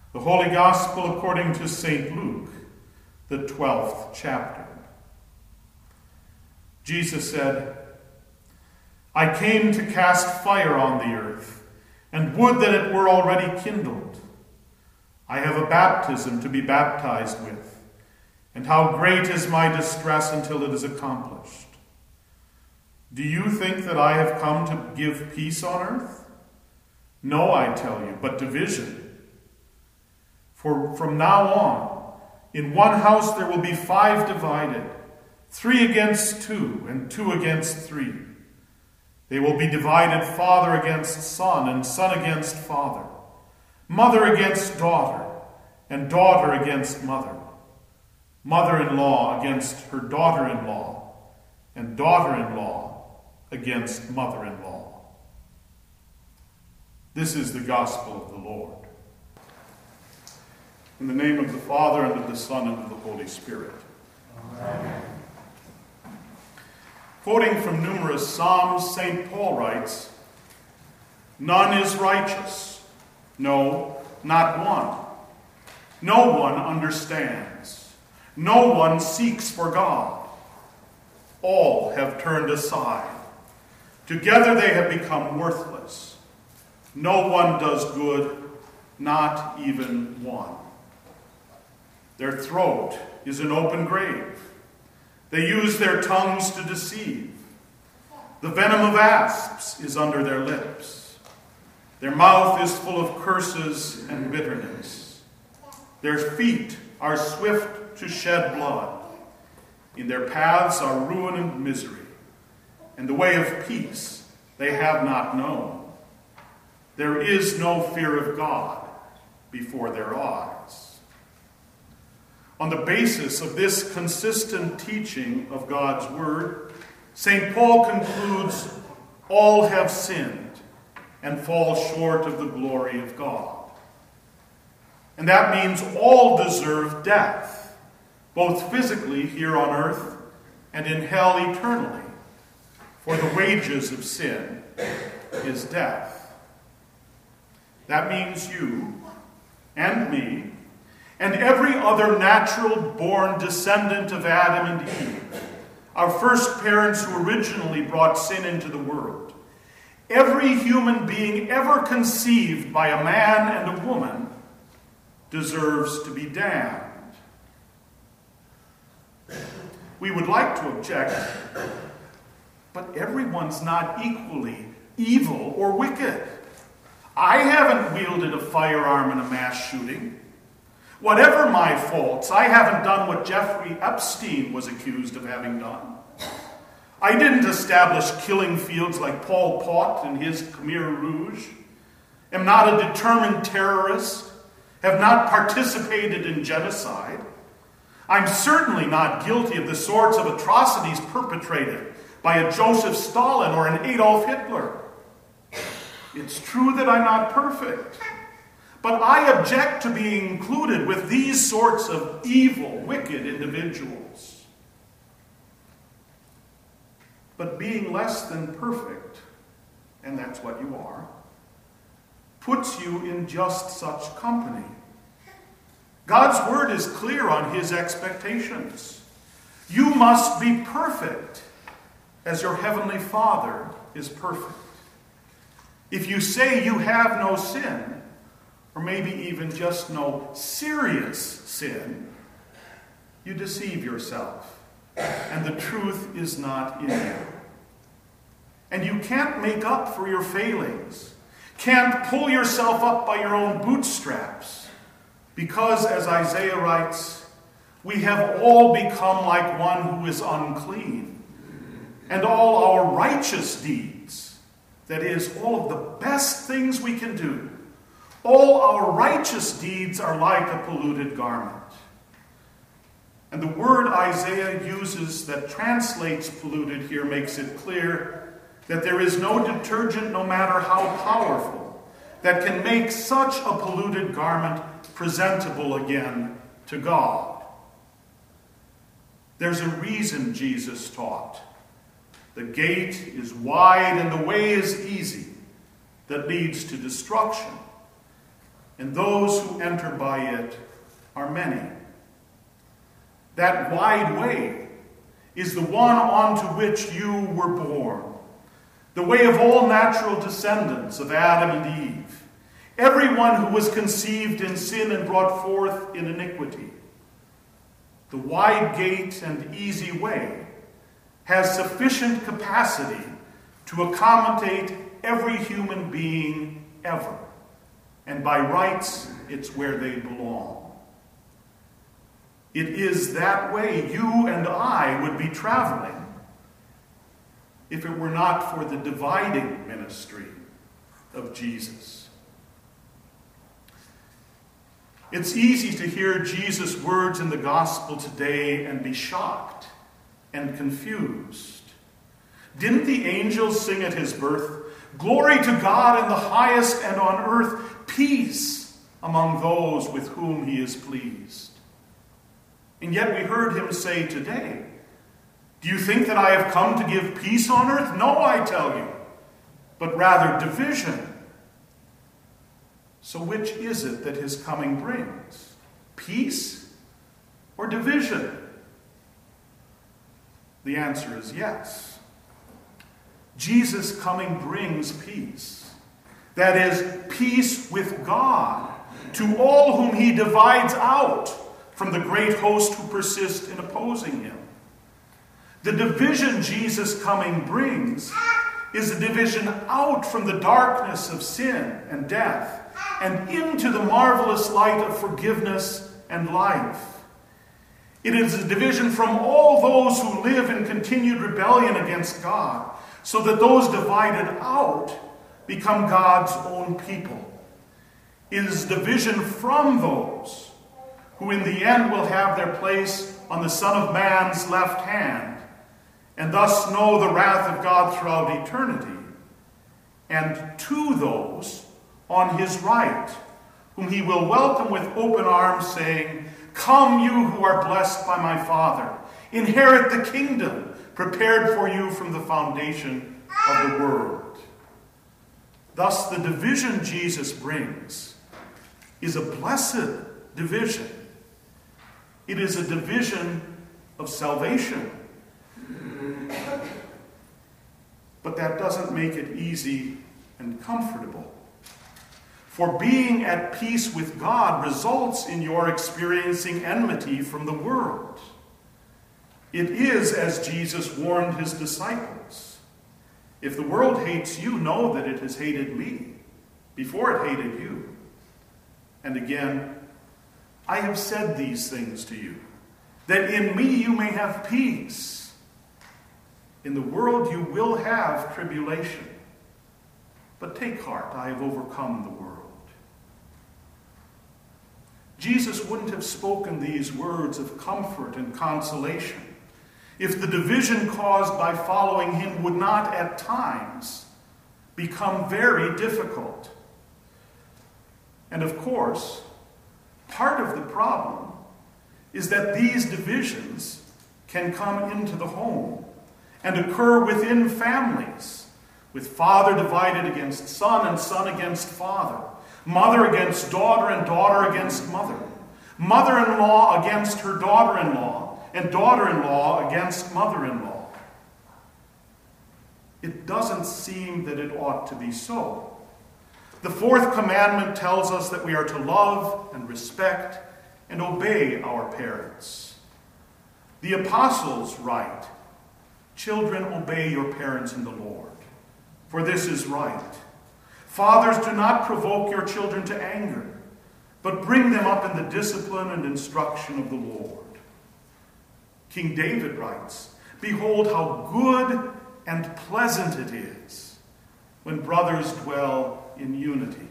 The Holy Gospel according to St. Luke, the 12th chapter. Jesus said, I came to cast fire on the earth, and would that it were already kindled. I have a baptism to be baptized with, and how great is my distress until it is accomplished. Do you think that I have come to give peace on earth? No, I tell you, but division. For from now on, in one house there will be 5 divided, 3 against 2, and 2 against 3. They will be divided, father against son, and son against father, mother against daughter, and daughter against mother, mother-in-law against her daughter-in-law, and daughter-in-law against mother-in-law. This is the gospel of the Lord. In the name of the Father, and of the Son, and of the Holy Spirit. Amen. Quoting from numerous Psalms, St. Paul writes, None is righteous, no, not one. No one understands. No one seeks for God. All have turned aside. Together they have become worthless. No one does good, not even one. Their throat is an open grave. They use their tongues to deceive. The venom of asps is under their lips. Their mouth is full of curses and bitterness. Their feet are swift to shed blood. In their paths are ruin and misery, and the way of peace they have not known. There is no fear of God before their eyes. On the basis of this consistent teaching of God's word, St. Paul concludes, all have sinned and fall short of the glory of God. And that means all deserve death, both physically here on earth and in hell eternally. For the wages of sin is death. That means you and me and every other natural-born descendant of Adam and Eve, our first parents who originally brought sin into the world. Every human being ever conceived by a man and a woman deserves to be damned. We would like to object, but everyone's not equally evil or wicked. I haven't wielded a firearm in a mass shooting. Whatever my faults, I haven't done what Jeffrey Epstein was accused of having done. I didn't establish killing fields like Pol Pot and his Khmer Rouge. Am not a determined terrorist. Have not participated in genocide. I'm certainly not guilty of the sorts of atrocities perpetrated by a Joseph Stalin or an Adolf Hitler. It's true that I'm not perfect. But I object to being included with these sorts of evil, wicked individuals. But being less than perfect, and that's what you are, puts you in just such company. God's word is clear on his expectations. You must be perfect as your heavenly Father is perfect. If you say you have no sin, or maybe even just no serious sin, you deceive yourself, and the truth is not in you. And you can't make up for your failings, can't pull yourself up by your own bootstraps, because, as Isaiah writes, we have all become like one who is unclean, and all our righteous deeds, that is, all of the best things we can do, all our righteous deeds are like a polluted garment. And the word Isaiah uses that translates polluted here makes it clear that there is no detergent, no matter how powerful, that can make such a polluted garment presentable again to God. There's a reason Jesus taught. The gate is wide and the way is easy that leads to destruction. and those who enter by it are many. That wide way is the one onto which you were born, the way of all natural descendants of Adam and Eve, everyone who was conceived in sin and brought forth in iniquity. The wide gate and easy way has sufficient capacity to accommodate every human being ever, and by rights, it's where they belong. It is that way you and I would be traveling if it were not for the dividing ministry of Jesus. It's easy to hear Jesus' words in the gospel today and be shocked and confused. Didn't the angels sing at his birth, "Glory to God in the highest, and on earth peace among those with whom he is pleased"? And yet we heard him say today, "Do you think that I have come to give peace on earth? No, I tell you, but rather division." So which is it that his coming brings? Peace or division? The answer is yes. Jesus' coming brings peace. That is, peace with God to all whom he divides out from the great host who persist in opposing him. The division Jesus' coming brings is a division out from the darkness of sin and death and into the marvelous light of forgiveness and life. It is a division from all those who live in continued rebellion against God, so that those divided out become God's own people. It is division from those who in the end will have their place on the Son of Man's left hand, and thus know the wrath of God throughout eternity, and to those on his right, whom he will welcome with open arms, saying, "Come, you who are blessed by my Father, inherit the kingdom prepared for you from the foundation of the world." Thus, the division Jesus brings is a blessed division. It is a division of salvation. But that doesn't make it easy and comfortable. For being at peace with God results in your experiencing enmity from the world. It is as Jesus warned his disciples, "If the world hates you, know that it has hated me before it hated you." And again, "I have said these things to you, that in me you may have peace. In the world you will have tribulation, but take heart, I have overcome the world." Jesus wouldn't have spoken these words of comfort and consolation if the division caused by following him would not at times become very difficult. And of course, part of the problem is that these divisions can come into the home and occur within families, with father divided against son and son against father, mother against daughter and daughter against mother, mother-in-law against her daughter-in-law, and daughter-in-law against mother-in-law. It doesn't seem that it ought to be so. The fourth commandment tells us that we are to love and respect and obey our parents. The apostles write, "Children, obey your parents in the Lord, for this is right. Fathers, do not provoke your children to anger, but bring them up in the discipline and instruction of the Lord." King David writes, "Behold how good and pleasant it is when brothers dwell in unity."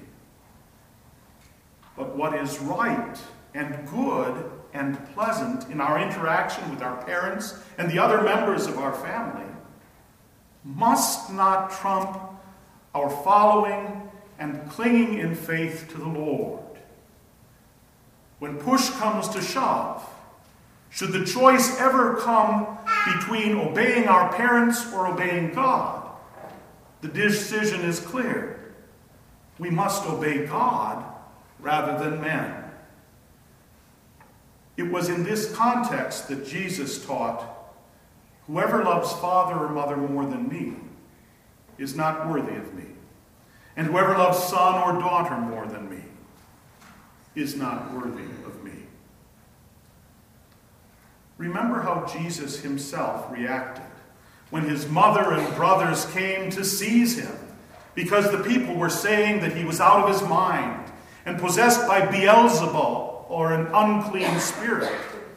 But what is right and good and pleasant in our interaction with our parents and the other members of our family must not trump our following and clinging in faith to the Lord. When push comes to shove, should the choice ever come between obeying our parents or obeying God, the decision is clear. We must obey God rather than men. It was in this context that Jesus taught, "Whoever loves father or mother more than me is not worthy of me. And whoever loves son or daughter more than me is not worthy of me." Remember how Jesus himself reacted when his mother and brothers came to seize him because the people were saying that he was out of his mind and possessed by Beelzebul, or an unclean spirit.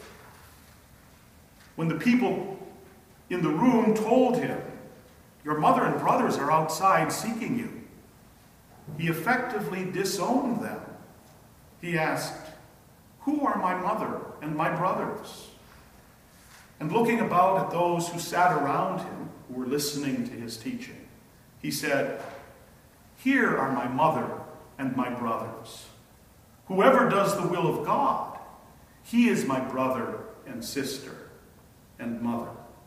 When the people in the room told him, "Your mother and brothers are outside seeking you," he effectively disowned them. He asked, "Who are my mother and my brothers?" And looking about at those who sat around him, who were listening to his teaching, he said, "Here are my mother and my brothers. Whoever does the will of God, he is my brother and sister and mother."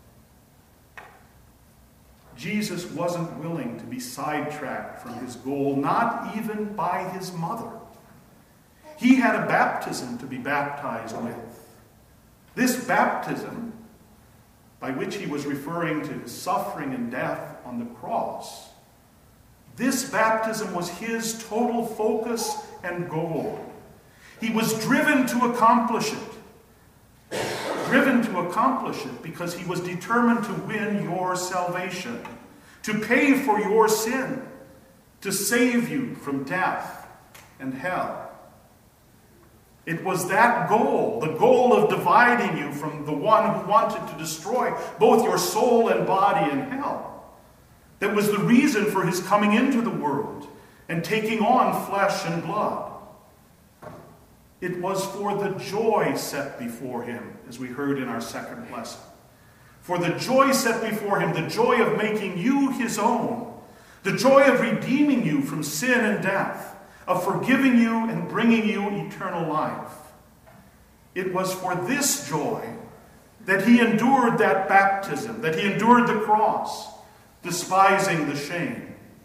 Jesus wasn't willing to be sidetracked from his goal, not even by his mother. He had a baptism to be baptized with. This baptism, by which he was referring to his suffering and death on the cross, this baptism was his total focus and goal. He was driven to accomplish it. Driven to accomplish it because he was determined to win your salvation, to pay for your sin, to save you from death and hell. It was that goal, the goal of dividing you from the one who wanted to destroy both your soul and body in hell, that was the reason for his coming into the world and taking on flesh and blood. It was for the joy set before him, as we heard in our second lesson. For the joy set before him, the joy of making you his own, the joy of redeeming you from sin and death, of forgiving you and bringing you eternal life. It was for this joy that he endured that baptism, that he endured the cross, despising the shame.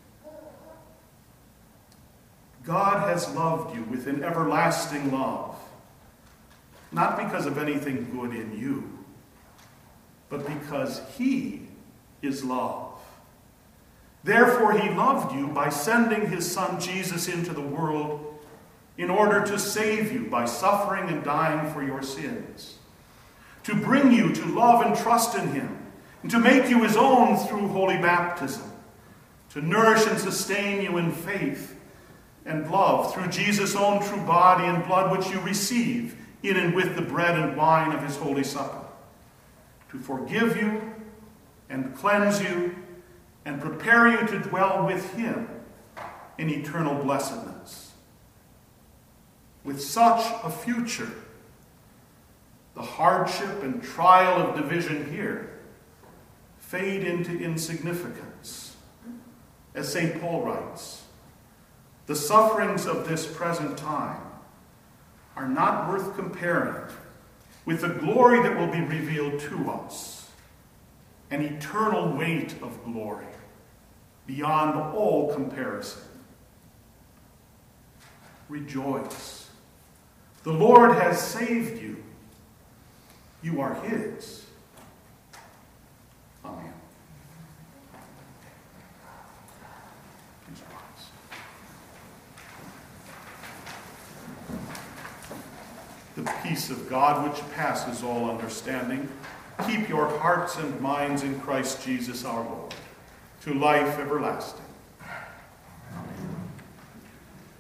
God has loved you with an everlasting love, not because of anything good in you, but because he is love. Therefore, he loved you by sending his Son Jesus into the world in order to save you by suffering and dying for your sins, to bring you to love and trust in him, and to make you his own through holy baptism, to nourish and sustain you in faith and love through Jesus' own true body and blood, which you receive in and with the bread and wine of his holy supper, to forgive you and cleanse you and prepare you to dwell with him in eternal blessedness. With such a future, the hardship and trial of division here fade into insignificance. As St. Paul writes, "The sufferings of this present time are not worth comparing with the glory that will be revealed to us, an eternal weight of glory beyond all comparison." Rejoice. The Lord has saved you. You are his. Amen. Please rise. The peace of God, which passes all understanding, keep your hearts and minds in Christ Jesus our Lord, to life everlasting.